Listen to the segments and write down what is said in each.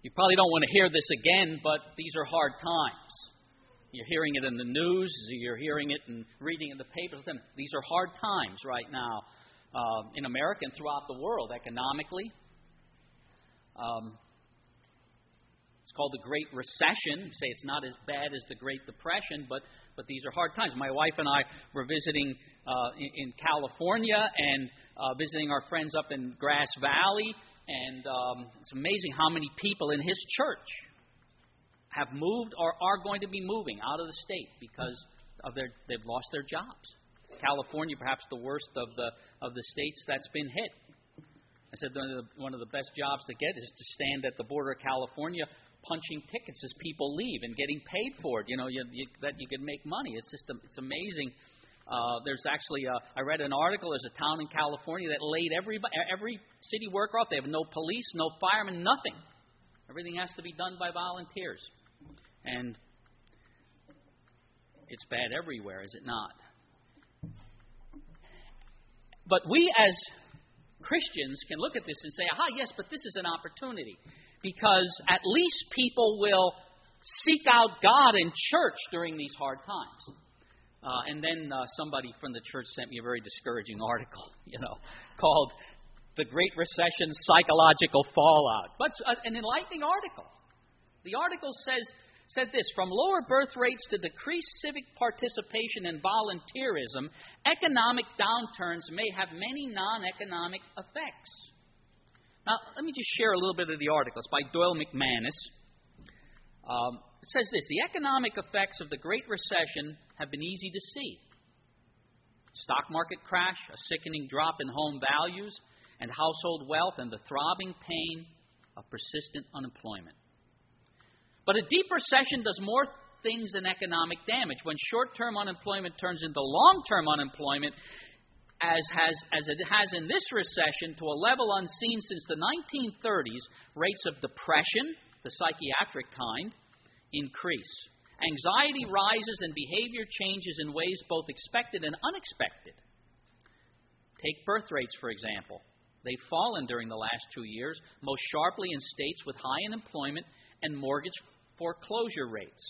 You probably don't want to hear this again, but these are hard times. You're hearing it in the news. You're hearing it and reading in the papers. These are hard times right now in America and throughout the world economically. It's called the Great Recession. You say it's not as bad as the Great Depression, but these are hard times. My wife and I were visiting in California and visiting our friends up in Grass Valley. And it's amazing how many people in his church have moved or are going to be moving out of the state because they've lost their jobs. California, perhaps the worst of the states that's been hit. I said one of the best jobs to get is to stand at the border of California punching tickets as people leave and getting paid for it. That you can make money. It's amazing. There's actually, I read an article, there's a town in California that laid every city worker off. They have no police, no firemen, nothing. Everything has to be done by volunteers. And it's bad everywhere, is it not? But we as Christians can look at this and say, yes, but this is an opportunity. Because at least people will seek out God in church during these hard times. And then somebody from the church sent me a very discouraging article, called The Great Recession Psychological Fallout. But an enlightening article. The article said this: from lower birth rates to decreased civic participation and volunteerism, economic downturns may have many non-economic effects. Now, let me just share a little bit of the article. It's by Doyle McManus. It says this: the economic effects of the Great Recession have been easy to see. Stock market crash, a sickening drop in home values and household wealth, and the throbbing pain of persistent unemployment. But a deep recession does more things than economic damage. When short-term unemployment turns into long-term unemployment, as it has in this recession, to a level unseen since the 1930s, rates of depression, the psychiatric kind, increase. Anxiety rises and behavior changes in ways both expected and unexpected. Take birth rates, for example. They've fallen during the last 2 years, most sharply in states with high unemployment and mortgage foreclosure rates.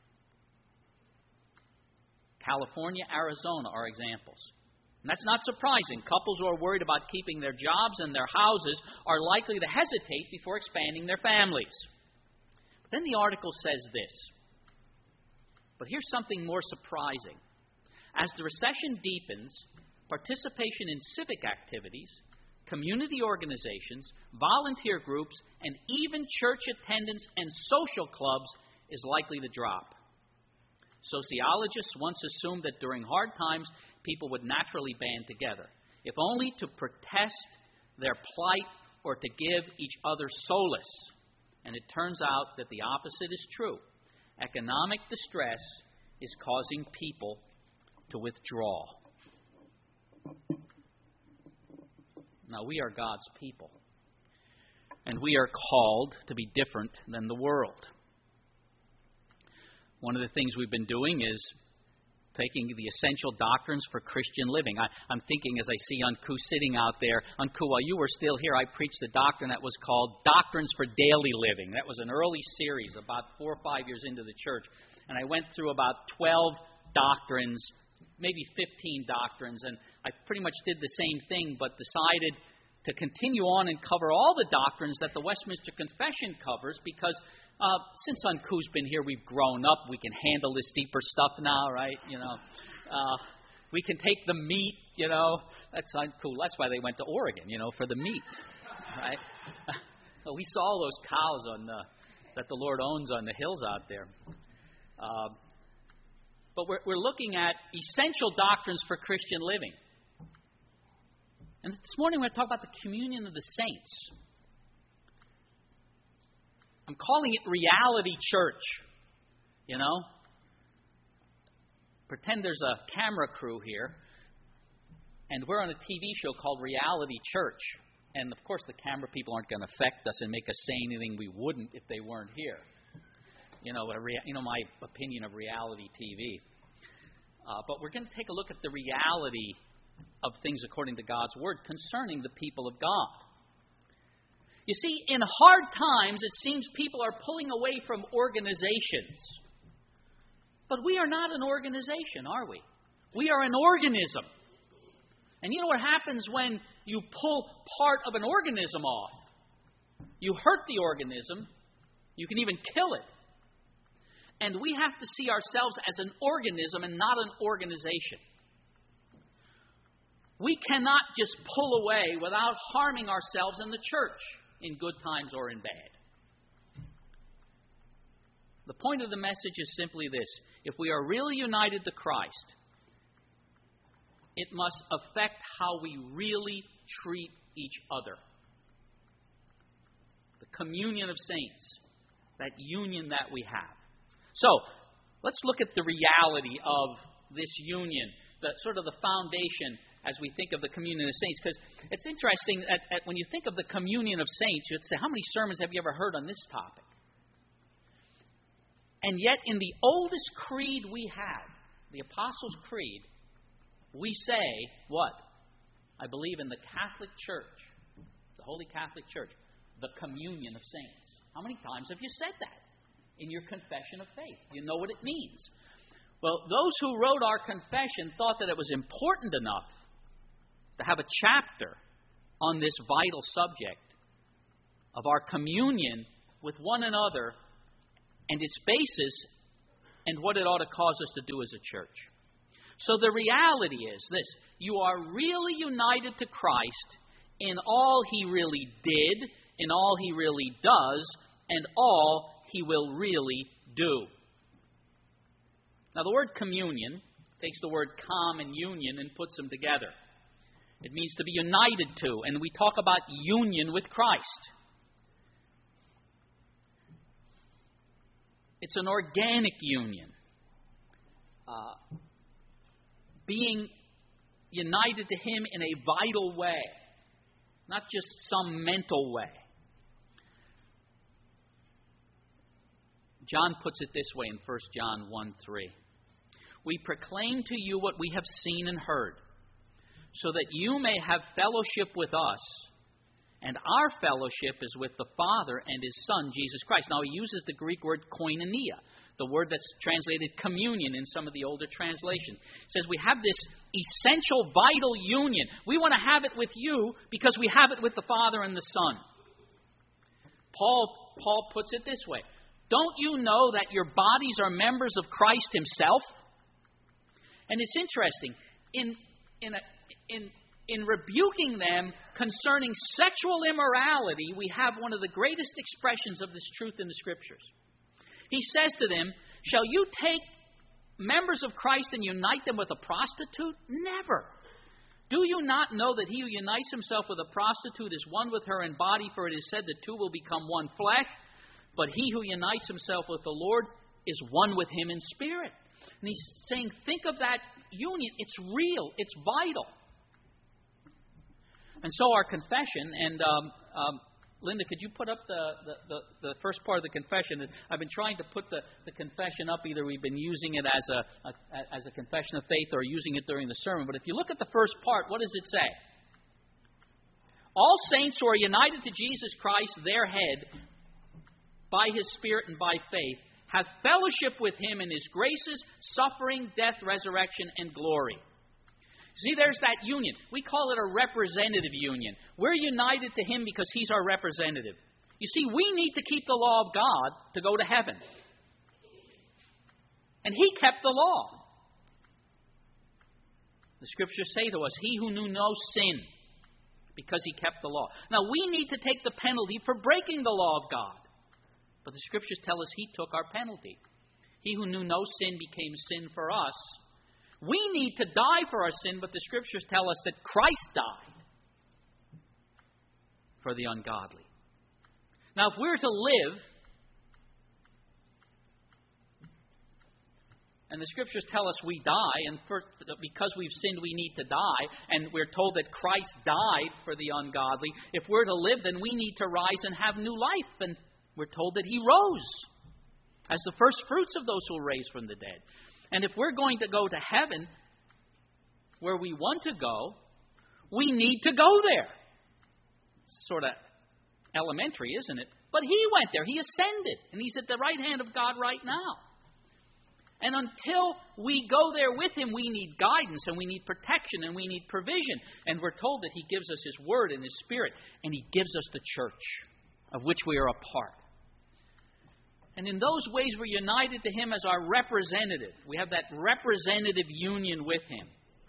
California, Arizona are examples. And that's not surprising. Couples who are worried about keeping their jobs and their houses are likely to hesitate before expanding their families. But then the article says this. But here's something more surprising. As the recession deepens, participation in civic activities, community organizations, volunteer groups, and even church attendance and social clubs is likely to drop. Sociologists once assumed that during hard times, people would naturally band together, if only to protest their plight or to give each other solace. And it turns out that the opposite is true. Economic distress is causing people to withdraw. Now, we are God's people, and we are called to be different than the world. One of the things we've been doing is taking the essential doctrines for Christian living. I'm thinking as I see Unku sitting out there. Unku, while you were still here, I preached a doctrine that was called Doctrines for Daily Living. That was an early series about 4 or 5 years into the church. And I went through about 12 doctrines, maybe 15 doctrines. And I pretty much did the same thing, but decided to continue on and cover all the doctrines that the Westminster Confession covers because since Unku's been here, we've grown up. We can handle this deeper stuff now, right? We can take the meat, That's Unku. That's why they went to Oregon, for the meat, right? We saw all those cows that the Lord owns on the hills out there. But we're looking at essential doctrines for Christian living. And this morning we're going to talk about the communion of the saints. I'm calling it reality church, Pretend there's a camera crew here, and we're on a TV show called Reality Church. And, of course, the camera people aren't going to affect us and make us say anything we wouldn't if they weren't here. My opinion of reality TV. But we're going to take a look at the reality of things according to God's Word concerning the people of God. You see, in hard times, it seems people are pulling away from organizations. But we are not an organization, are we? We are an organism. And you know what happens when you pull part of an organism off? You hurt the organism. You can even kill it. And we have to see ourselves as an organism and not an organization. We cannot just pull away without harming ourselves in the church, in good times or in bad. The point of the message is simply this. If we are really united to Christ, it must affect how we really treat each other. The communion of saints, that union that we have. So, let's look at the reality of this union, the sort of the foundation as we think of the communion of saints. Because it's interesting that when you think of the communion of saints, you'd say, how many sermons have you ever heard on this topic? And yet, in the oldest creed we have, the Apostles' Creed, we say, what? I believe in the Catholic Church, the Holy Catholic Church, the communion of saints. How many times have you said that in your confession of faith? You know what it means. Well, those who wrote our confession thought that it was important enough to have a chapter on this vital subject of our communion with one another and its basis and what it ought to cause us to do as a church. So the reality is this: you are really united to Christ in all He really did, in all He really does, and all He will really do. Now the word communion takes the word com and union and puts them together. It means to be united to, and we talk about union with Christ. It's an organic union. Being united to Him in a vital way, not just some mental way. John puts it this way in 1 John 1:3. We proclaim to you what we have seen and heard, so that you may have fellowship with us. And our fellowship is with the Father and His Son, Jesus Christ. Now, he uses the Greek word koinonia, the word that's translated communion in some of the older translations. It says we have this essential, vital union. We want to have it with you because we have it with the Father and the Son. Paul puts it this way. Don't you know that your bodies are members of Christ Himself? And it's interesting. In rebuking them concerning sexual immorality, we have one of the greatest expressions of this truth in the Scriptures. He says to them, shall you take members of Christ and unite them with a prostitute? Never. Do you not know that he who unites himself with a prostitute is one with her in body? For it is said the two will become one flesh. But he who unites himself with the Lord is one with Him in spirit. And he's saying, think of that union. It's real. It's vital. And so our confession, and Linda, could you put up the first part of the confession? I've been trying to put the confession up. Either we've been using it as a confession of faith or using it during the sermon. But if you look at the first part, what does it say? All saints who are united to Jesus Christ, their head, by His Spirit and by faith, have fellowship with Him in His graces, suffering, death, resurrection, and glory. See, there's that union. We call it a representative union. We're united to Him because He's our representative. You see, we need to keep the law of God to go to heaven. And He kept the law. The Scriptures say to us, He who knew no sin, because He kept the law. Now, we need to take the penalty for breaking the law of God. But the Scriptures tell us He took our penalty. He who knew no sin became sin for us. We need to die for our sin, but the Scriptures tell us that Christ died for the ungodly. Now, if we're to live, and the Scriptures tell us we die, and because we've sinned we need to die, and we're told that Christ died for the ungodly, if we're to live, then we need to rise and have new life. And we're told that He rose as the first fruits of those who were raised from the dead. And if we're going to go to heaven, where we want to go, we need to go there. Sort of elementary, isn't it? But he went there. He ascended. And he's at the right hand of God right now. And until we go there with him, we need guidance and we need protection and we need provision. And we're told that he gives us his word and his spirit. And he gives us the church of which we are a part. And in those ways, we're united to him as our representative. We have that representative union with him.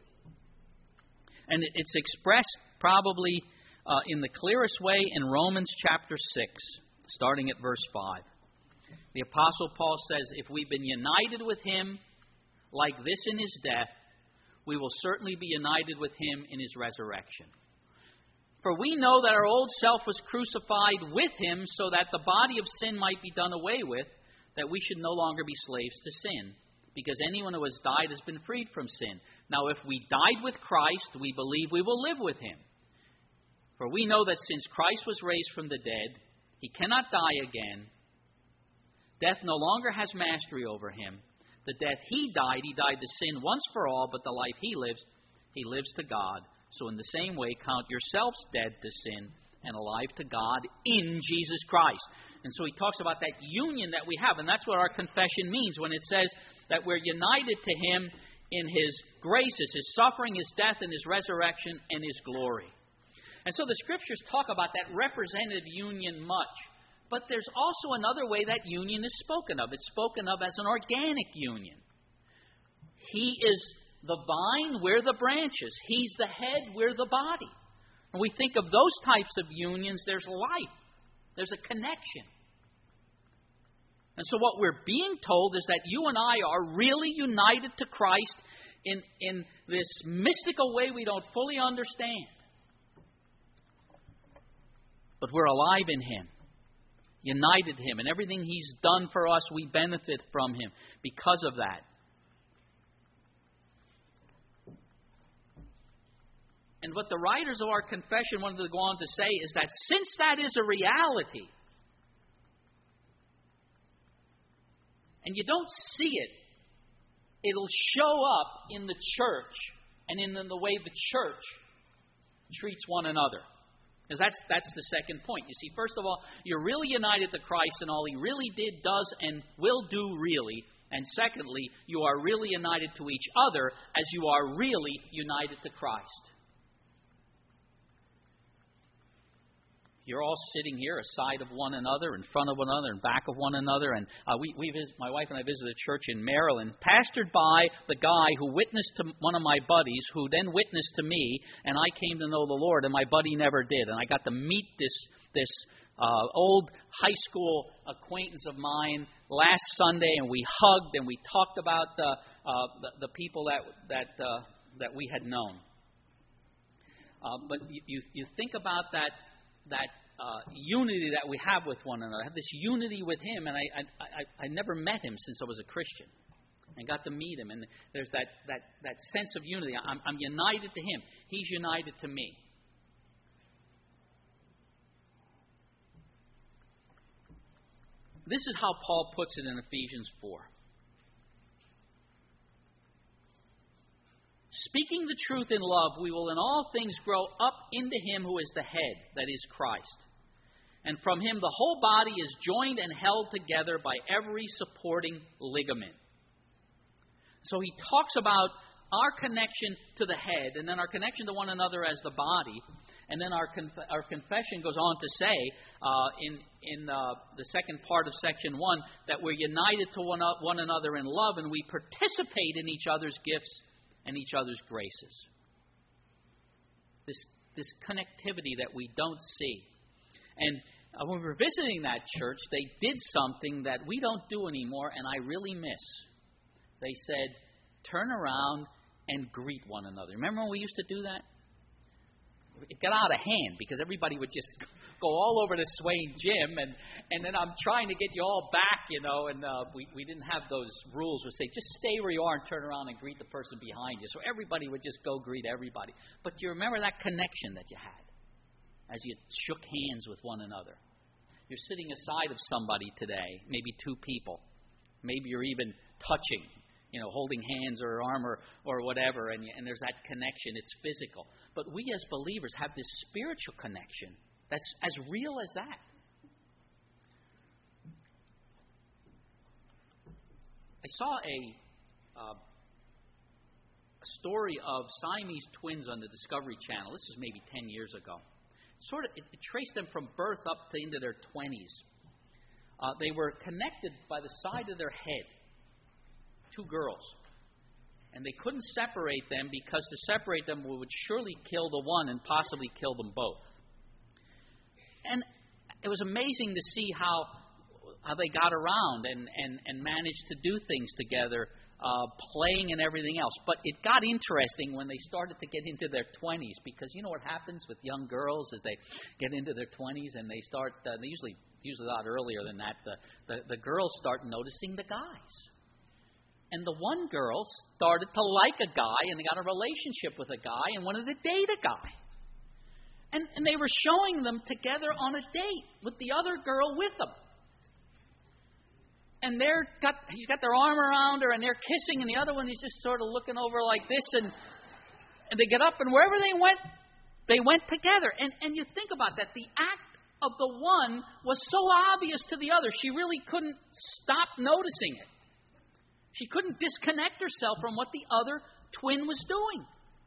And it's expressed probably in the clearest way in Romans chapter 6, starting at verse 5. The Apostle Paul says, if we've been united with him like this in his death, we will certainly be united with him in his resurrection. For we know that our old self was crucified with him so that the body of sin might be done away with, that we should no longer be slaves to sin, because anyone who has died has been freed from sin. Now, if we died with Christ, we believe we will live with him. For we know that since Christ was raised from the dead, he cannot die again. Death no longer has mastery over him. The death he died to sin once for all, but the life he lives to God. So in the same way, count yourselves dead to sin and alive to God in Jesus Christ. And so he talks about that union that we have, and that's what our confession means when it says that we're united to him in his graces, his suffering, his death, and his resurrection, and his glory. And so the Scriptures talk about that representative union much. But there's also another way that union is spoken of. It's spoken of as an organic union. He is the vine, we're the branches. He's the head, we're the body. When we think of those types of unions, there's life. There's a connection. And so what we're being told is that you and I are really united to Christ in this mystical way we don't fully understand. But we're alive in him, united to him. And everything he's done for us, we benefit from him because of that. And what the writers of our confession wanted to go on to say is that since that is a reality, and you don't see it, it'll show up in the church and in the way the church treats one another. Because that's the second point. You see, first of all, you're really united to Christ and all he really did, does, and will do really. And secondly, you are really united to each other as you are really united to Christ. You're all sitting here aside of one another, in front of one another, in back of one another. And my wife and I visited a church in Maryland, pastored by the guy who witnessed to one of my buddies, who then witnessed to me, and I came to know the Lord, and my buddy never did. And I got to meet this old high school acquaintance of mine last Sunday, and we hugged and we talked about the people that we had known. But you think about that unity that we have with one another. I have this unity with him, and I never met him since I was a Christian, and got to meet him. And there's that sense of unity. I'm united to him. He's united to me. This is how Paul puts it in Ephesians 4. Speaking the truth in love, we will in all things grow up into him who is the head, that is Christ. And from him the whole body is joined and held together by every supporting ligament. So he talks about our connection to the head, and then our connection to one another as the body. And then our confession goes on to say, in the second part of section 1, that we're united to one another in love, and we participate in each other's gifts and each other's graces. This connectivity that we don't see. And when we were visiting that church, they did something that we don't do anymore, and I really miss. They said, turn around and greet one another. Remember when we used to do that? It got out of hand because everybody would just go all over the Swain gym, and then I'm trying to get you all back, and we didn't have those rules. We'd say, just stay where you are and turn around and greet the person behind you. So everybody would just go greet everybody. But do you remember that connection that you had as you shook hands with one another? You're sitting aside of somebody today, maybe two people. Maybe you're even touching, holding hands or arm or whatever, and there's that connection. It's physical. But we as believers have this spiritual connection That's as real as that. I saw a story of Siamese twins on the Discovery Channel. This was maybe 10 years ago. It traced them from birth up to into their 20s. They were connected by the side of their head, two girls. And they couldn't separate them because to separate them would surely kill the one and possibly kill them both. And it was amazing to see how they got around and managed to do things together, playing and everything else. But it got interesting when they started to get into their 20s, because you know what happens with young girls as they get into their 20s and they start, they usually a lot earlier than that, the girls start noticing the guys. And the one girl started to like a guy and they got a relationship with a guy and wanted to date a guy. And they were showing them together on a date with the other girl with them. And he's got their arm around her and they're kissing, and the other one is just sort of looking over like this, and they get up, and wherever they went together. And you think about that, the act of the one was so obvious to the other, she really couldn't stop noticing it. She couldn't disconnect herself from what the other twin was doing.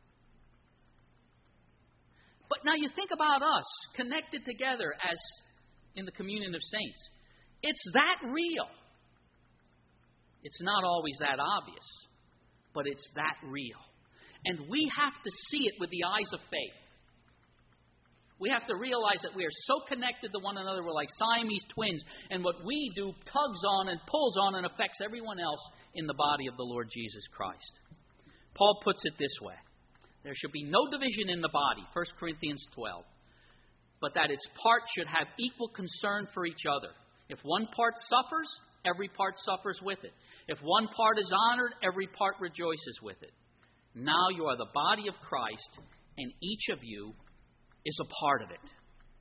But now you think about us connected together as in the communion of saints. It's that real. It's not always that obvious, but it's that real. And we have to see it with the eyes of faith. We have to realize that we are so connected to one another. We're like Siamese twins, and what we do tugs on and pulls on and affects everyone else in the body of the Lord Jesus Christ. Paul puts it this way: there should be no division in the body, 1 Corinthians 12, but that its parts should have equal concern for each other. If one part suffers, every part suffers with it. If one part is honored, every part rejoices with it. Now you are the body of Christ, and each of you is a part of it.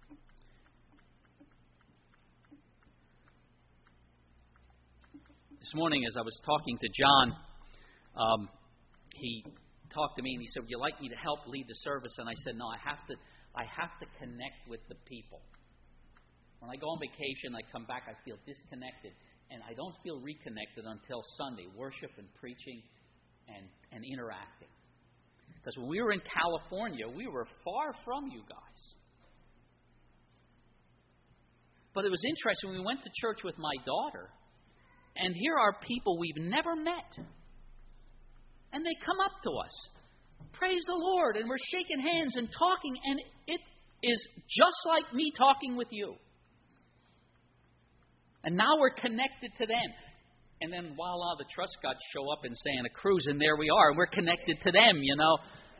This morning, as I was talking to John, he talked to me and he said, "Would you like me to help lead the service?" And I said, "No, I have to connect with the people. When I go on vacation, I come back, I feel disconnected, and I don't feel reconnected until Sunday, worship and preaching and interacting." Because when we were in California, we were far from you guys. But it was interesting, when we went to church with my daughter, and here are people we've never met. And they come up to us, praise the Lord, and we're shaking hands and talking, and it is just like me talking with you. And now we're connected to them. And then voila, the Truscotts show up in Santa Cruz, and there we are, and we're connected to them, you know.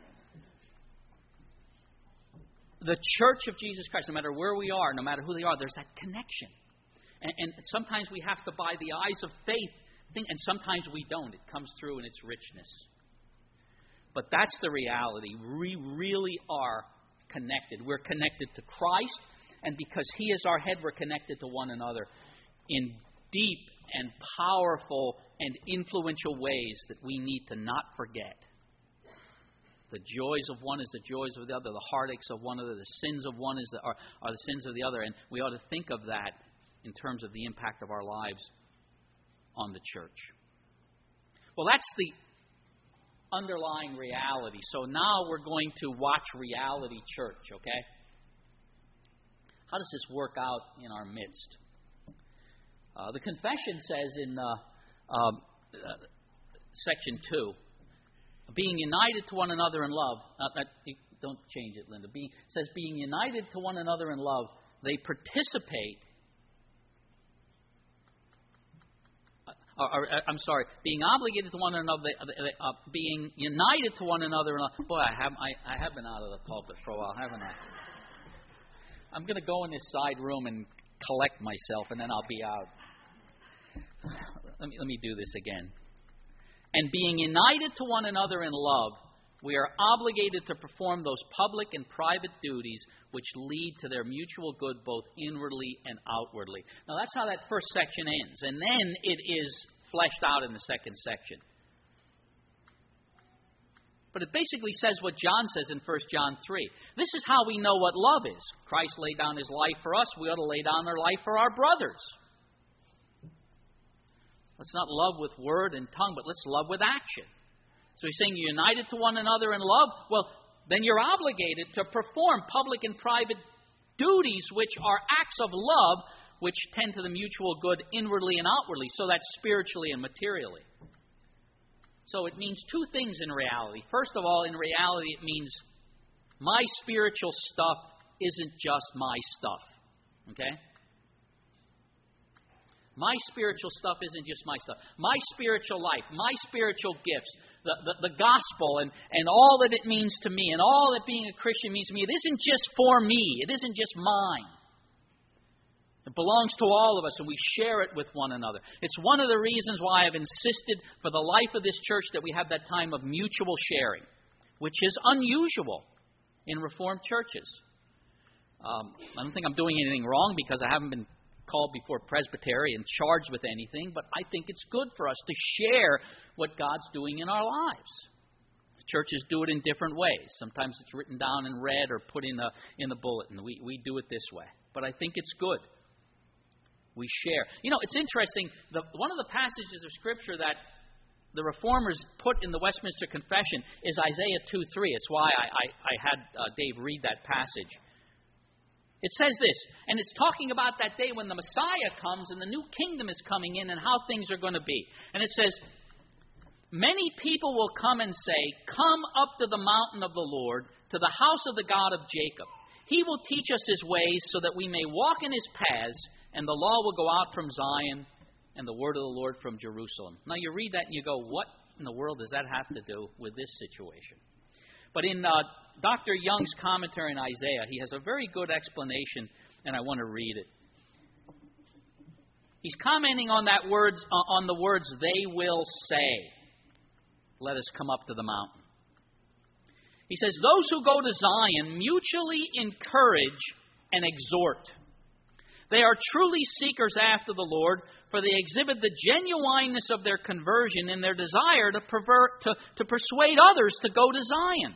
The Church of Jesus Christ, no matter where we are, no matter who they are, there's that connection. And sometimes we have to, by the eyes of faith, think, and sometimes we don't. It comes through in its richness. But that's the reality. We really are connected. We're connected to Christ, and because He is our head, we're connected to one another in deep and powerful and influential ways that we need to not forget. The joys of one is the joys of the other. The heartaches of one another. The sins of one are the sins of the other. And we ought to think of that in terms of the impact of our lives on the church. Well, that's the underlying reality. So now we're going to watch reality church, okay? How does this work out in our midst? The confession says in section 2, being united to one another in love. Don't change it, Linda. Says being united to one another in love, they participate. Being obligated to one another, being united to one another in love. Boy, I have been out of the pulpit for a while, haven't I? I'm going to go in this side room and collect myself, and then I'll be out. Let me do this again. And being united to one another in love, we are obligated to perform those public and private duties which lead to their mutual good both inwardly and outwardly. Now that's how that first section ends. And then it is fleshed out in the second section. But it basically says what John says in 1 John 3. This is how we know what love is. Christ laid down his life for us. We ought to lay down our life for our brothers. Let's not love with word and tongue, but let's love with action. So he's saying you're united to one another in love. Well, then you're obligated to perform public and private duties which are acts of love which tend to the mutual good inwardly and outwardly. So that's spiritually and materially. So it means two things in reality. First of all, in reality, it means my spiritual stuff isn't just my stuff. Okay? My spiritual stuff isn't just my stuff. My spiritual life, my spiritual gifts, the gospel and all that it means to me and all that being a Christian means to me, it isn't just for me. It isn't just mine. It belongs to all of us, and we share it with one another. It's one of the reasons why I've insisted for the life of this church that we have that time of mutual sharing, which is unusual in Reformed churches. I don't think I'm doing anything wrong because I haven't been called before presbytery and charged with anything, but I think it's good for us to share what God's doing in our lives. Churches do it in different ways. Sometimes it's written down in red or put in the bulletin. We do it this way. But I think it's good. We share. You know, it's interesting. One of the passages of Scripture that the Reformers put in the Westminster Confession is Isaiah 2:3. It's why I had Dave read that passage. It says this, and it's talking about that day when the Messiah comes and the new kingdom is coming in and how things are going to be. And it says, many people will come and say, come up to the mountain of the Lord, to the house of the God of Jacob. He will teach us his ways so that we may walk in his paths, and the law will go out from Zion, and the word of the Lord from Jerusalem. Now you read that and you go, what in the world does that have to do with this situation? But in Dr. Young's commentary on Isaiah, he has a very good explanation, and I want to read it. He's commenting on the words, they will say, let us come up to the mountain. He says, those who go to Zion mutually encourage and exhort. They are truly seekers after the Lord, for they exhibit the genuineness of their conversion in their desire to persuade others to go to Zion.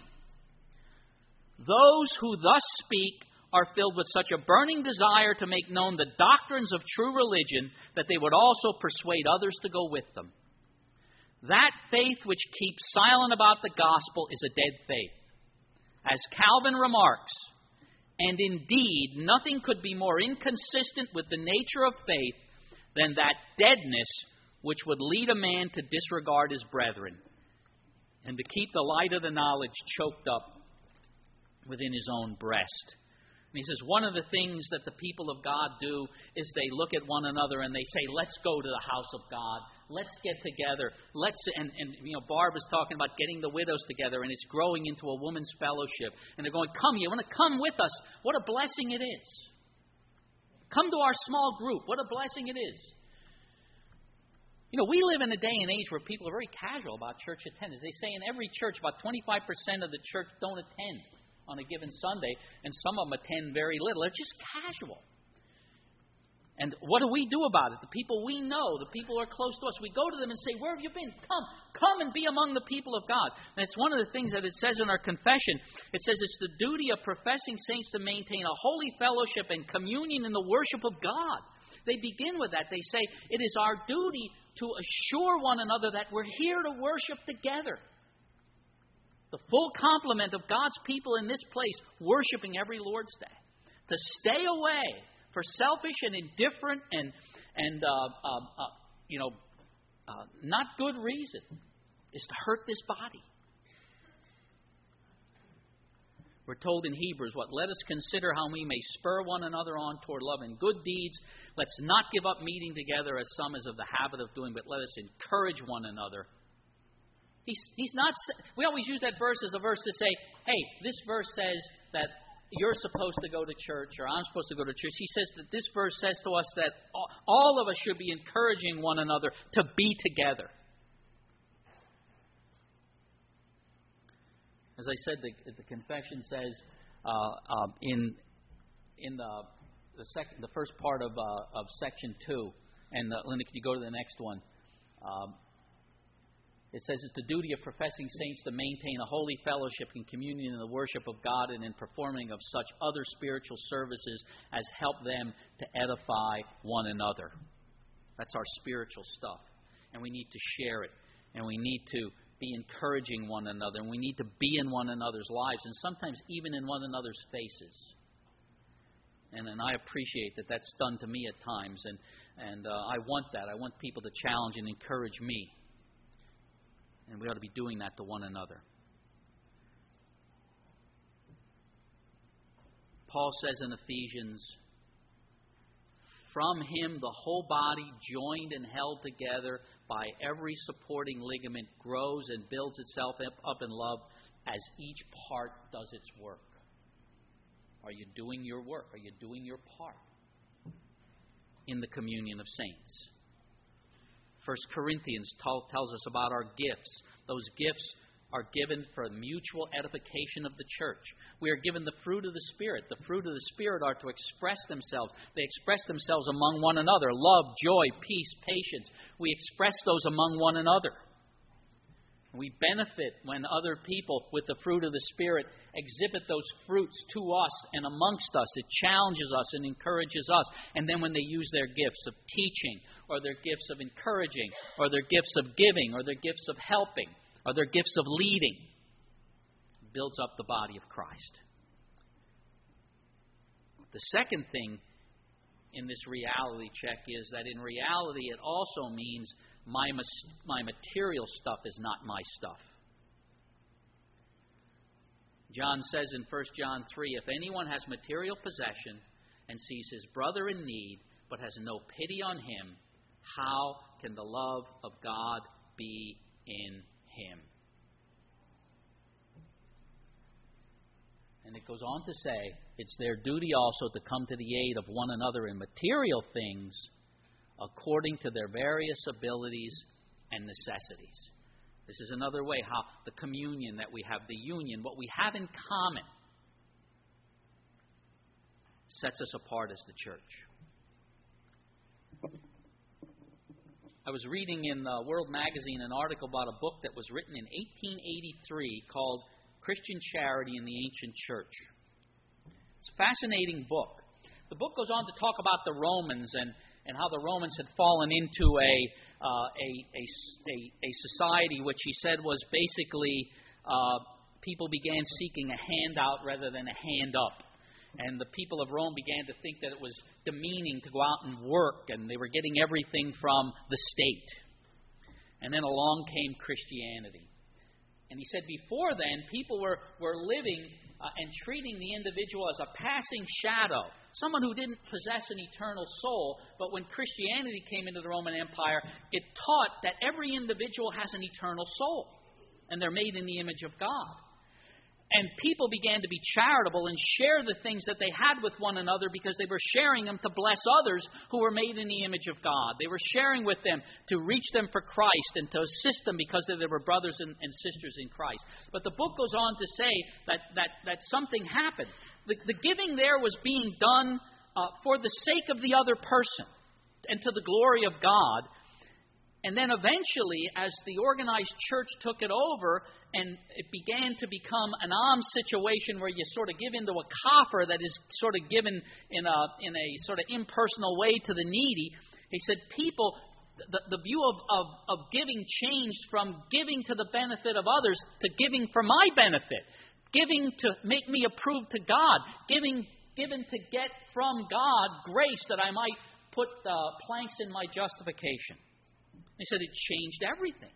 Those who thus speak are filled with such a burning desire to make known the doctrines of true religion that they would also persuade others to go with them. That faith which keeps silent about the gospel is a dead faith. As Calvin remarks, and indeed, nothing could be more inconsistent with the nature of faith than that deadness which would lead a man to disregard his brethren and to keep the light of the knowledge choked up within his own breast. And he says one of the things that the people of God do is they look at one another and they say, let's go to the house of God. Let's get together. And Barb is talking about getting the widows together, and it's growing into a woman's fellowship. And they're going, come, you want to come with us? What a blessing it is. Come to our small group. What a blessing it is. You know, we live in a day and age where people are very casual about church attendance. They say in every church about 25% of the church don't attend on a given Sunday, and some of them attend very little. They're just casual. And what do we do about it? The people we know, the people who are close to us, we go to them and say, where have you been? Come and be among the people of God. And it's one of the things that it says in our confession. It says it's the duty of professing saints to maintain a holy fellowship and communion in the worship of God. They begin with that. They say it is our duty to assure one another that we're here to worship together. The full complement of God's people in this place, worshiping every Lord's Day. To stay away for selfish and indifferent and not good reason is to hurt this body. We're told in Hebrews, let us consider how we may spur one another on toward love and good deeds. Let's not give up meeting together as some is of the habit of doing, but let us encourage one another. He's not. We always use that verse as a verse to say, hey, this verse says that you're supposed to go to church, or I'm supposed to go to church. He says that this verse says to us that all of us should be encouraging one another to be together. As I said, the confession says in the first part of section 2, and Linda, can you go to the next one? It says it's the duty of professing saints to maintain a holy fellowship and communion in the worship of God and in performing of such other spiritual services as help them to edify one another. That's our spiritual stuff. And we need to share it. And we need to be encouraging one another. And we need to be in one another's lives. And sometimes even in one another's faces. And I appreciate that that's done to me at times. And I want that. I want people to challenge and encourage me. And we ought to be doing that to one another. Paul says in Ephesians, from him the whole body, joined and held together by every supporting ligament, grows and builds itself up in love as each part does its work. Are you doing your work? Are you doing your part in the communion of saints? 1 Corinthians tells us about our gifts. Those gifts are given for mutual edification of the church. We are given the fruit of the Spirit. The fruit of the Spirit are to express themselves. They express themselves among one another. Love, joy, peace, patience. We express those among one another. We benefit when other people with the fruit of the Spirit exhibit those fruits to us and amongst us. It challenges us and encourages us. And then when they use their gifts of teaching, or their gifts of encouraging, or their gifts of giving, or their gifts of helping, or their gifts of leading, it builds up the body of Christ. The second thing in this reality check is that in reality it also means my material stuff is not my stuff. John says in 1 John 3, if anyone has material possession and sees his brother in need but has no pity on him, how can the love of God be in him? And it goes on to say, it's their duty also to come to the aid of one another in material things according to their various abilities and necessities. This is another way how the communion that we have, the union, what we have in common, sets us apart as the church. I was reading in World Magazine an article about a book that was written in 1883 called Christian Charity in the Ancient Church. It's a fascinating book. The book goes on to talk about the Romans and how the Romans had fallen into a society which he said was basically people began seeking a handout rather than a hand up. And the people of Rome began to think that it was demeaning to go out and work, and they were getting everything from the state. And then along came Christianity. And he said before then, people were living and treating the individual as a passing shadow, someone who didn't possess an eternal soul. But when Christianity came into the Roman Empire, it taught that every individual has an eternal soul, and they're made in the image of God. And people began to be charitable and share the things that they had with one another because they were sharing them to bless others who were made in the image of God. They were sharing with them to reach them for Christ and to assist them because they were brothers and sisters in Christ. But the book goes on to say that something happened. The giving there was being done for the sake of the other person and to the glory of God. And then eventually, as the organized church took it over, and it began to become an alms situation where you sort of give into a coffer that is sort of given in a sort of impersonal way to the needy, he said people, the view of giving changed from giving to the benefit of others to giving for my benefit, giving to make me approved to God, given to get from God grace that I might put planks in my justification. He said it changed everything.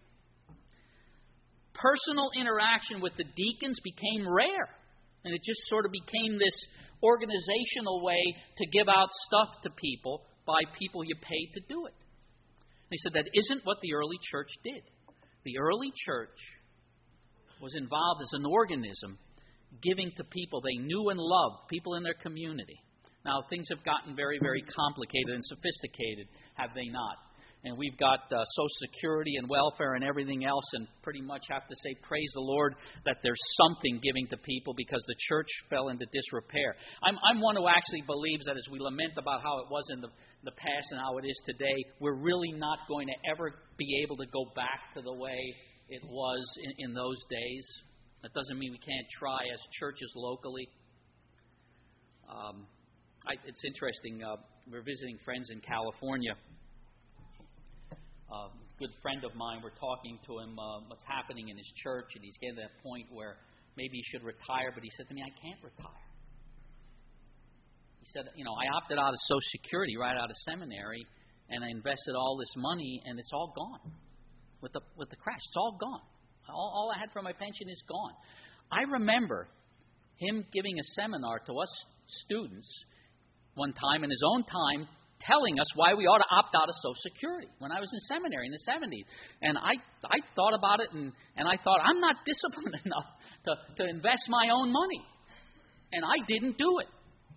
Personal interaction with the deacons became rare. And it just sort of became this organizational way to give out stuff to people by people you paid to do it. And he said that isn't what the early church did. The early church was involved as an organism, giving to people they knew and loved, people in their community. Now, things have gotten very, very complicated and sophisticated, have they not? And we've got Social Security and welfare and everything else, and pretty much have to say, praise the Lord, that there's something giving to people because the church fell into disrepair. I'm one who actually believes that as we lament about how it was in the past and how it is today, we're really not going to ever be able to go back to the way it was in those days. That doesn't mean we can't try as churches locally. It's interesting. We're visiting friends in California. A good friend of mine, we're talking to him what's happening in his church, and he's getting to that point where maybe he should retire, but he said to me, I can't retire. He said, I opted out of Social Security right out of seminary, and I invested all this money, and it's all gone with the crash. It's all gone. All I had for my pension is gone. I remember him giving a seminar to us students one time in his own time, telling us why we ought to opt out of Social Security when I was in seminary in the 70s. And I thought about it, and I thought, I'm not disciplined enough to invest my own money. And I didn't do it.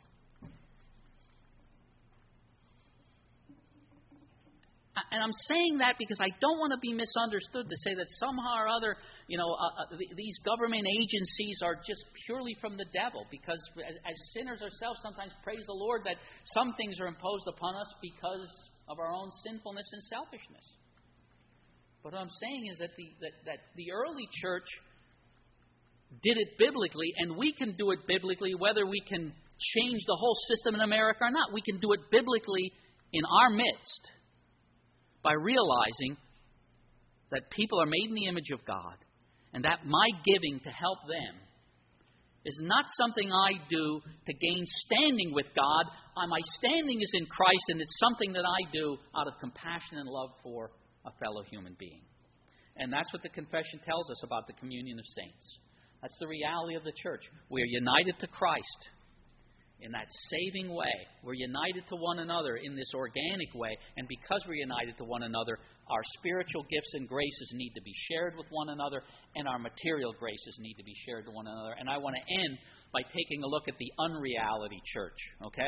And I'm saying that because I don't want to be misunderstood to say that somehow or other, these government agencies are just purely from the devil. Because as sinners ourselves, sometimes praise the Lord that some things are imposed upon us because of our own sinfulness and selfishness. But what I'm saying is that the early church did it biblically, and we can do it biblically whether we can change the whole system in America or not. We can do it biblically in our midst, by realizing that people are made in the image of God, and that my giving to help them is not something I do to gain standing with God. My standing is in Christ, and it's something that I do out of compassion and love for a fellow human being. And that's what the confession tells us about the communion of saints. That's the reality of the church. We are united to Christ in that saving way. We're united to one another in this organic way. And because we're united to one another, our spiritual gifts and graces need to be shared with one another, and our material graces need to be shared with one another. And I want to end by taking a look at the unreality church, okay?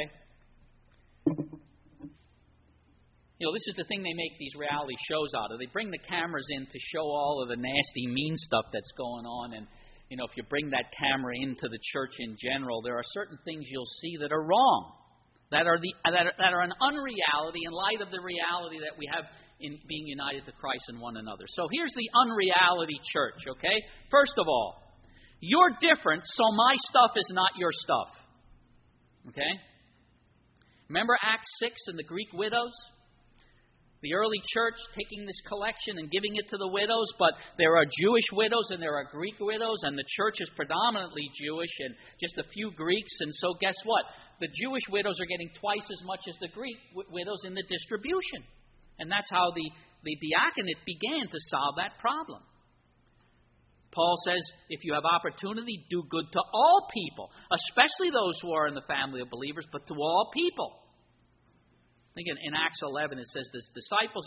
This is the thing they make these reality shows out of. They bring the cameras in to show all of the nasty, mean stuff that's going on. And if you bring that camera into the church in general, there are certain things you'll see that are wrong, that are an unreality in light of the reality that we have in being united to Christ and one another. So here's the unreality church, okay? First of all, you're different, so my stuff is not your stuff. Okay? Remember Acts 6 and the Greek widows? The early church taking this collection and giving it to the widows, but there are Jewish widows and there are Greek widows, and the church is predominantly Jewish and just a few Greeks. And so guess what? The Jewish widows are getting twice as much as the Greek widows in the distribution. And that's how the diaconate began to solve that problem. Paul says, if you have opportunity, do good to all people, especially those who are in the family of believers, but to all people. Again, in Acts 11, it says the disciples,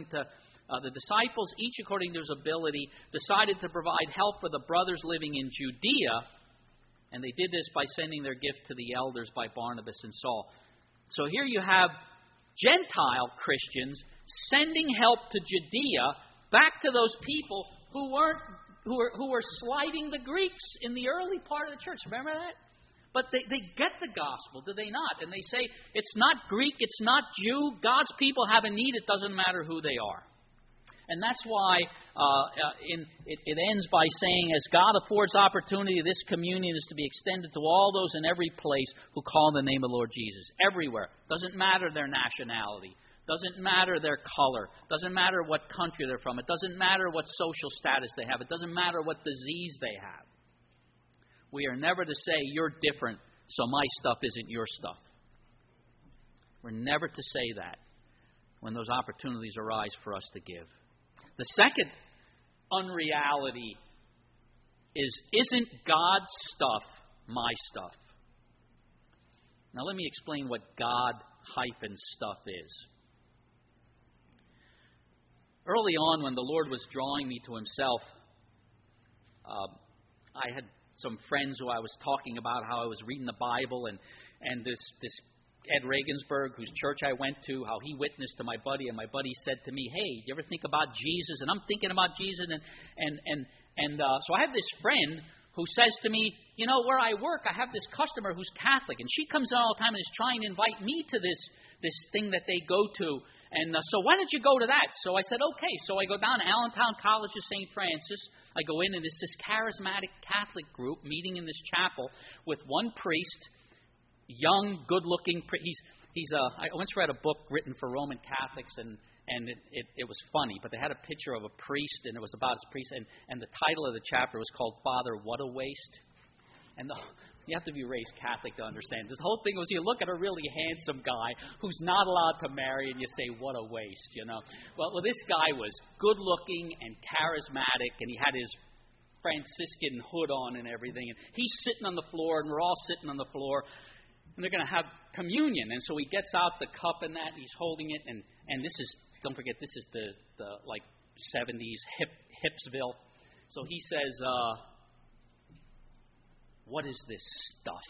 each according to his ability, decided to provide help for the brothers living in Judea, and they did this by sending their gift to the elders by Barnabas and Saul. So here you have Gentile Christians sending help to Judea back to those people who were slighting the Greeks in the early part of the church. Remember that? But they get the gospel, do they not? And they say, it's not Greek, it's not Jew. God's people have a need. It doesn't matter who they are. And that's why it ends by saying, as God affords opportunity, this communion is to be extended to all those in every place who call on the name of the Lord Jesus. Everywhere. Doesn't matter their nationality. Doesn't matter their color. Doesn't matter what country they're from. It doesn't matter what social status they have. It doesn't matter what disease they have. We are never to say, you're different, so my stuff isn't your stuff. We're never to say that when those opportunities arise for us to give. The second unreality is, isn't God's stuff my stuff? Now let me explain what God-stuff is. Early on, when the Lord was drawing me to Himself, I had some friends who I was talking about how I was reading the Bible, and this Ed Regensburg, whose church I went to, how he witnessed to my buddy, and my buddy said to me, hey, you ever think about Jesus? And I'm thinking about Jesus, so I have this friend who says to me, you know, where I work, I have this customer who's Catholic, and she comes in all the time and is trying to invite me to this thing that they go to. And so why don't you go to that? So I said, okay. So I go down to Allentown College of St. Francis. I go in, and it's this charismatic Catholic group meeting in this chapel with one priest, young, good-looking priest. I once read a book written for Roman Catholics, and it was funny, but they had a picture of a priest, and it was about his priest, and the title of the chapter was called Father, What a Waste. And you have to be raised Catholic to understand. This whole thing was you look at a really handsome guy who's not allowed to marry, and you say, what a waste, you know. Well, this guy was good-looking and charismatic, and he had his Franciscan hood on and everything, and he's sitting on the floor, and we're all sitting on the floor, and they're going to have communion. And so he gets out the cup and that, and he's holding it, and this is, don't forget, this is the like 70s hipsville. So he says, what is this stuff?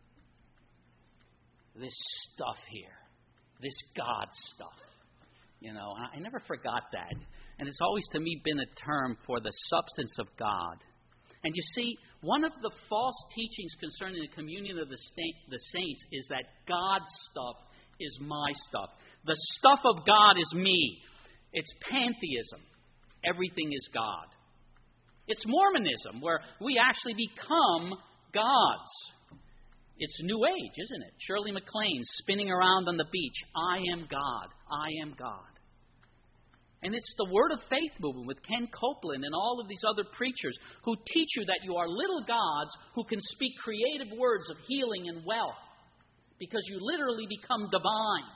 This stuff here. This God stuff. You know, I never forgot that. And it's always to me been a term for the substance of God. And you see, one of the false teachings concerning the communion of the saints is that God's stuff is my stuff. The stuff of God is me. It's pantheism. Everything is God. It's Mormonism, where we actually become gods. It's New Age, isn't it? Shirley MacLaine spinning around on the beach. I am God. I am God. And it's the Word of Faith movement with Ken Copeland and all of these other preachers who teach you that you are little gods who can speak creative words of healing and wealth because you literally become divine.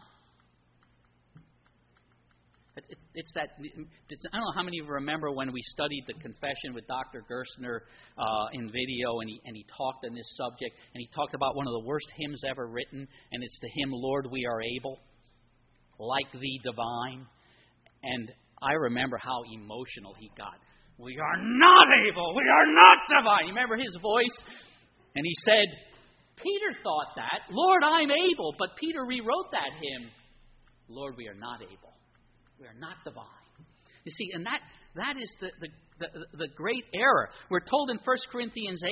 I don't know how many of you remember when we studied the confession with Dr. Gerstner in video, and he talked on this subject, and he talked about one of the worst hymns ever written, and it's the hymn, Lord, We Are Able, Like Thee Divine. And I remember how emotional he got. We are not able. We are not divine. You remember his voice? And he said, Peter thought that. Lord, I'm able. But Peter rewrote that hymn. Lord, we are not able. We are not divine. You see, and that is the great error. We're told in 1 Corinthians 8,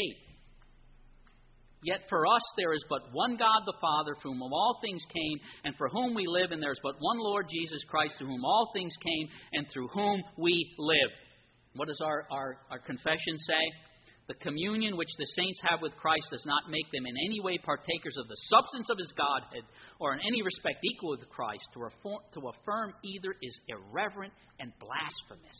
yet for us there is but one God the Father, from whom all things came, and for whom we live, and there is but one Lord Jesus Christ, to whom all things came, and through whom we live. What does our confession say? The communion which the saints have with Christ does not make them in any way partakers of the substance of His Godhead, or in any respect equal with Christ. To affirm either is irreverent and blasphemous.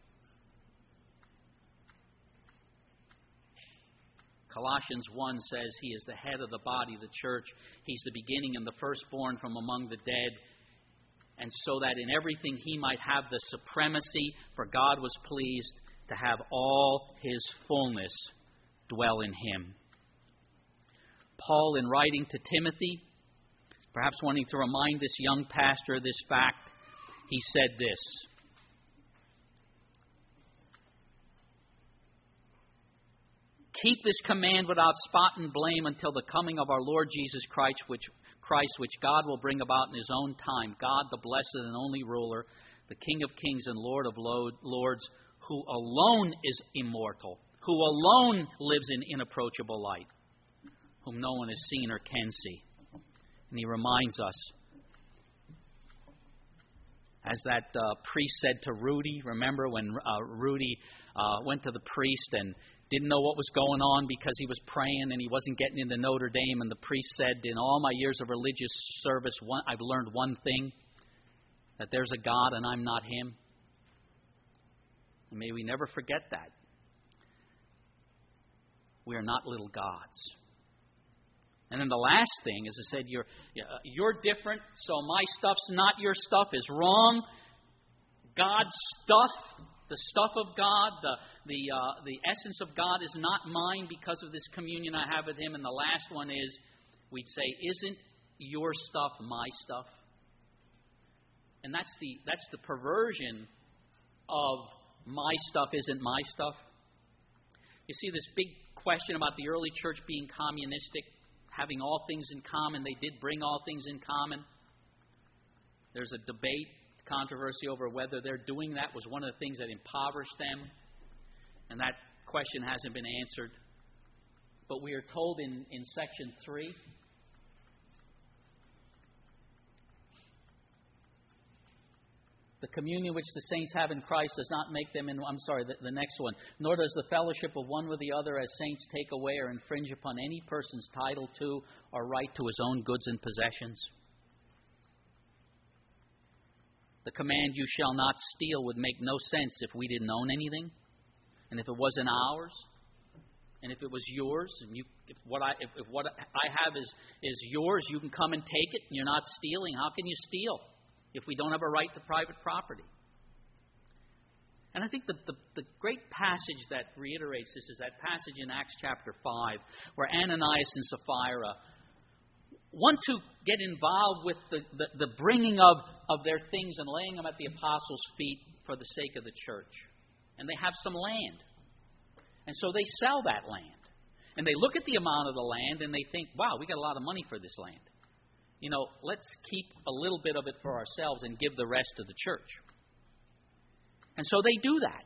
Colossians 1 says He is the head of the body, the church. He's the beginning and the firstborn from among the dead. And so that in everything He might have the supremacy, for God was pleased to have all His fullness dwell in Him. Paul, in writing to Timothy, perhaps wanting to remind this young pastor of this fact, he said this: keep this command without spot and blame until the coming of our Lord Jesus Christ, which God will bring about in His own time. God, the blessed and only ruler, the King of kings and Lord of lords, who alone is immortal, who alone lives in inapproachable light, whom no one has seen or can see. And he reminds us, as that priest said to Rudy, remember when Rudy went to the priest and didn't know what was going on because he was praying and he wasn't getting into Notre Dame, and the priest said, in all my years of religious service, I've learned one thing, that there's a God and I'm not Him. And may we never forget that. We are not little gods. And then the last thing, as I said, you're different, so my stuff's not your stuff, is wrong. God's stuff, the stuff of God, the essence of God is not mine because of this communion I have with Him. And the last one is, we'd say, isn't your stuff my stuff? And that's the perversion of my stuff isn't my stuff. You see this big question about the early church being communistic, having all things in common. They did bring all things in common. There's a debate, controversy over whether their doing that was one of the things that impoverished them. And that question hasn't been answered. But we are told in section 3, the communion which the saints have in Christ does not make them the next one. Nor does the fellowship of one with the other as saints take away or infringe upon any person's title to or right to his own goods and possessions. The command, you shall not steal, would make no sense if we didn't own anything, and if it wasn't ours, and if it was yours, and if what I have is yours, you can come and take it, and you're not stealing. How can you steal if we don't have a right to private property? And I think the great passage that reiterates this is that passage in Acts chapter 5, where Ananias and Sapphira want to get involved with the bringing of their things and laying them at the apostles' feet for the sake of the church. And they have some land. And so they sell that land. And they look at the amount of the land and they think, wow, we got a lot of money for this land. Let's keep a little bit of it for ourselves and give the rest to the church. And so they do that.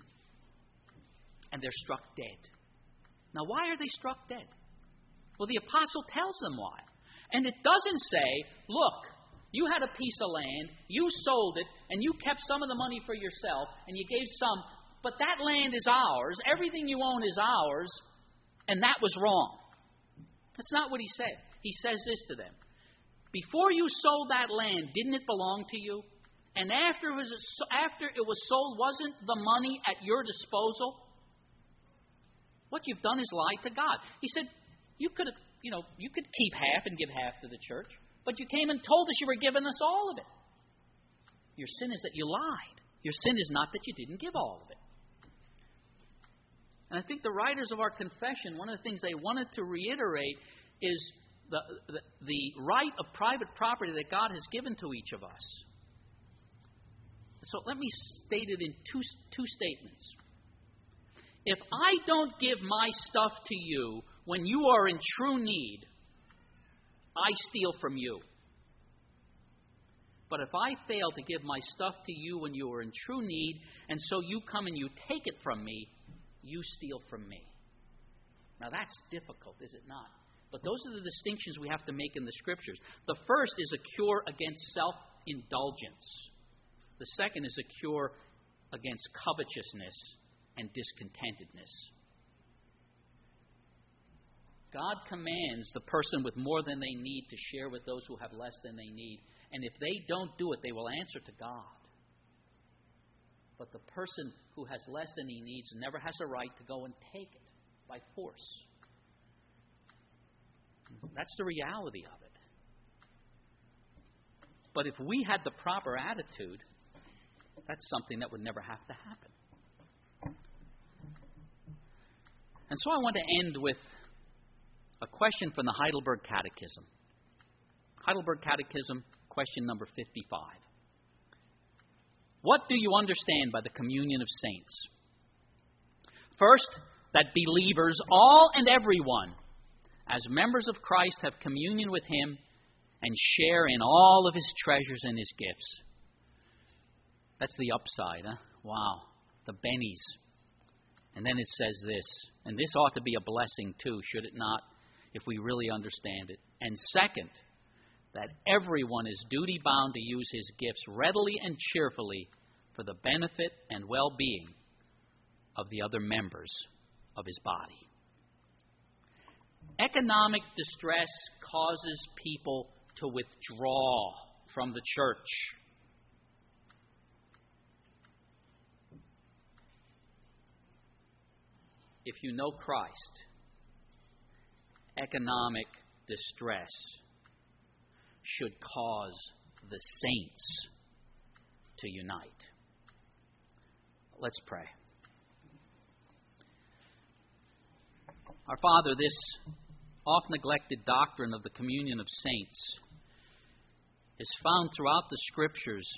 And they're struck dead. Now, why are they struck dead? Well, the apostle tells them why. And it doesn't say, look, you had a piece of land, you sold it, and you kept some of the money for yourself, and you gave some, but that land is ours, everything you own is ours, and that was wrong. That's not what he said. He says this to them. Before you sold that land, didn't it belong to you? And after it was sold, wasn't the money at your disposal? What you've done is lied to God. He said, you could keep half and give half to the church, but you came and told us you were giving us all of it. Your sin is that you lied. Your sin is not that you didn't give all of it. And I think the writers of our confession, one of the things they wanted to reiterate is the right of private property that God has given to each of us. So let me state it in two statements. If I don't give my stuff to you when you are in true need, I steal from you. But if I fail to give my stuff to you when you are in true need, and so you come and you take it from me, you steal from me. Now that's difficult, is it not? But those are the distinctions we have to make in the Scriptures. The first is a cure against self-indulgence. The second is a cure against covetousness and discontentedness. God commands the person with more than they need to share with those who have less than they need. And if they don't do it, they will answer to God. But the person who has less than he needs never has a right to go and take it by force. That's the reality of it. But if we had the proper attitude, that's something that would never have to happen. And so I want to end with a question from the Heidelberg Catechism. Heidelberg Catechism, question number 55. What do you understand by the communion of saints? First, that believers, all and everyone, as members of Christ, have communion with Him and share in all of His treasures and His gifts. That's the upside, huh? Wow, the bennies. And then it says this, and this ought to be a blessing too, should it not, if we really understand it. And second, that everyone is duty-bound to use his gifts readily and cheerfully for the benefit and well-being of the other members of his body. Economic distress causes people to withdraw from the church. If you know Christ, economic distress should cause the saints to unite. Let's pray. Our Father, this oft-neglected doctrine of the communion of saints is found throughout the Scriptures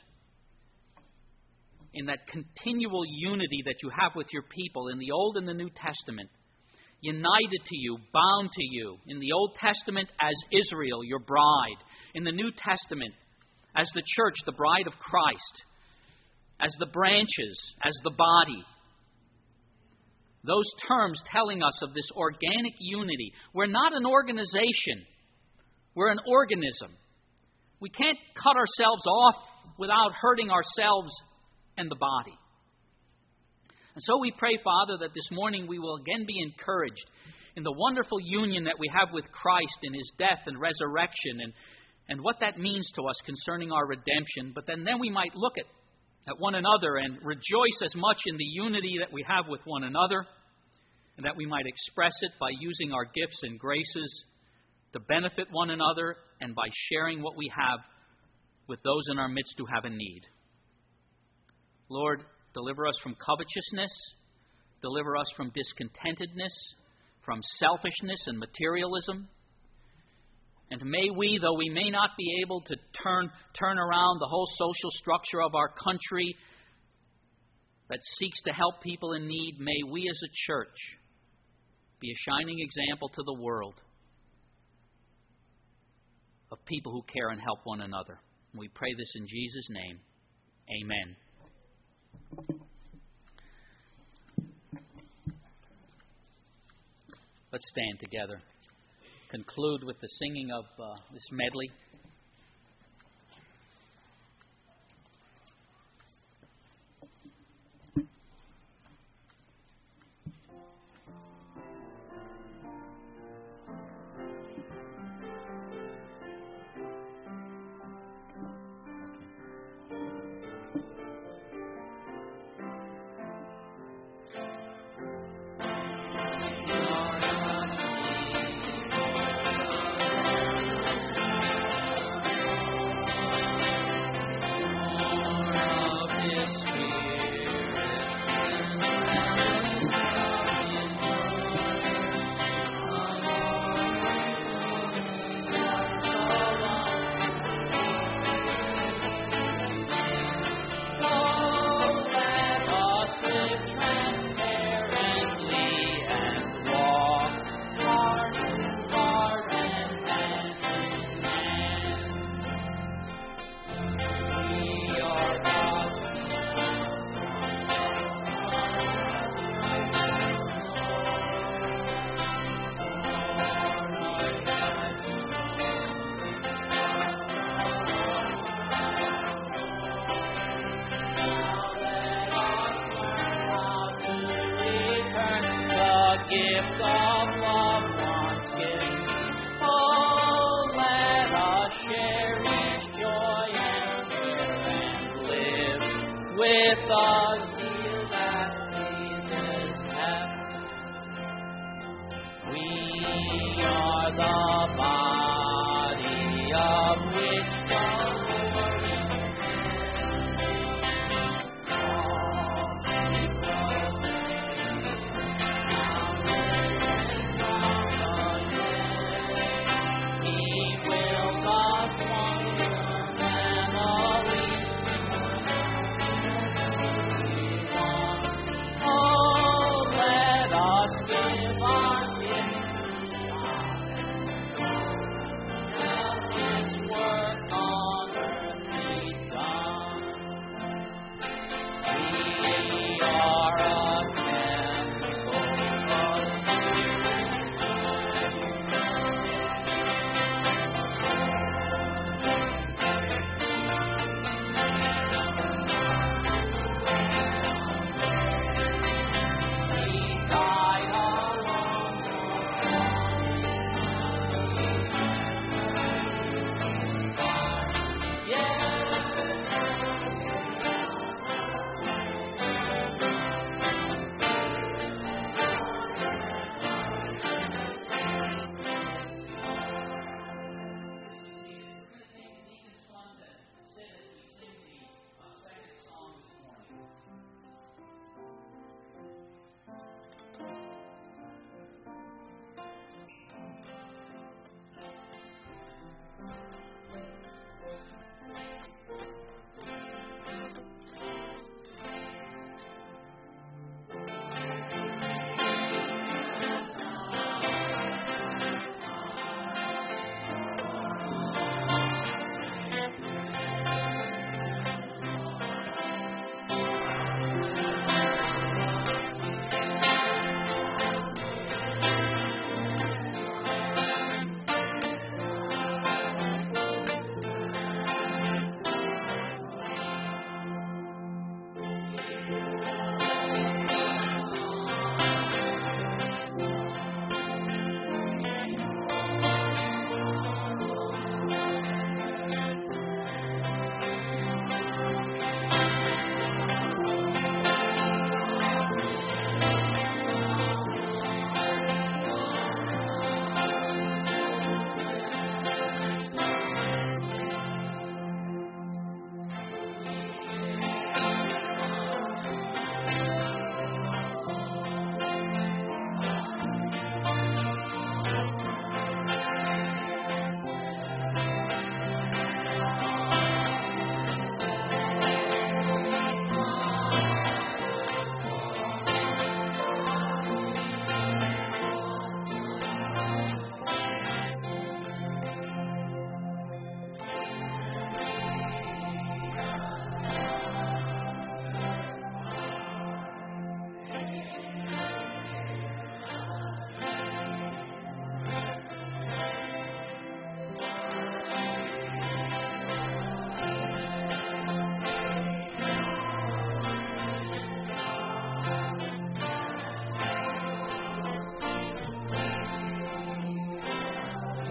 in that continual unity that you have with your people in the Old and the New Testament, united to you, bound to you. In the Old Testament as Israel, your bride. In the New Testament as the church, the bride of Christ. As the branches, as the body. Those terms telling us of this organic unity. We're not an organization. We're an organism. We can't cut ourselves off without hurting ourselves and the body. And so we pray, Father, that this morning we will again be encouraged in the wonderful union that we have with Christ in His death and resurrection and what that means to us concerning our redemption. But then we might look at one another and rejoice as much in the unity that we have with one another, and that we might express it by using our gifts and graces to benefit one another and by sharing what we have with those in our midst who have a need. Lord, deliver us from covetousness, deliver us from discontentedness, from selfishness and materialism. And may we, though we may not be able to turn around the whole social structure of our country that seeks to help people in need, may we as a church be a shining example to the world of people who care and help one another. We pray this in Jesus' name. Amen. Let's stand together. Conclude with the singing of this medley.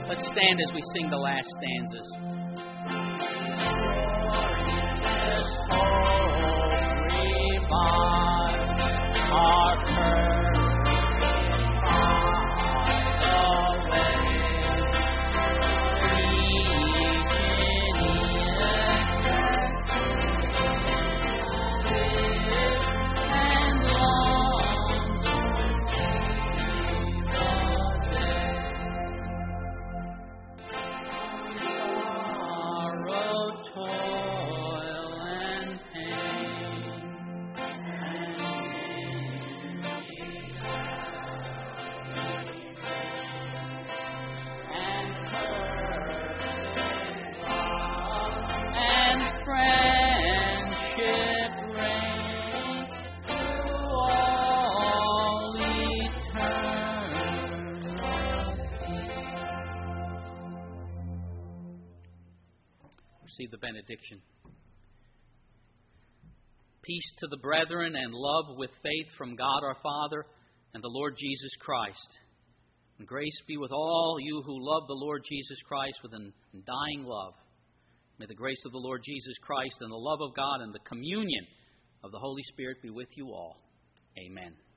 Let's stand as we sing the last stanzas. Glorious hope revives our courage by the way. And long sorrow, toil, and pain, and hurt and friendship reign through all eternity. Receive the benediction. Peace to the brethren and love with faith from God our Father and the Lord Jesus Christ. And grace be with all you who love the Lord Jesus Christ with an undying love. May the grace of the Lord Jesus Christ and the love of God and the communion of the Holy Spirit be with you all. Amen.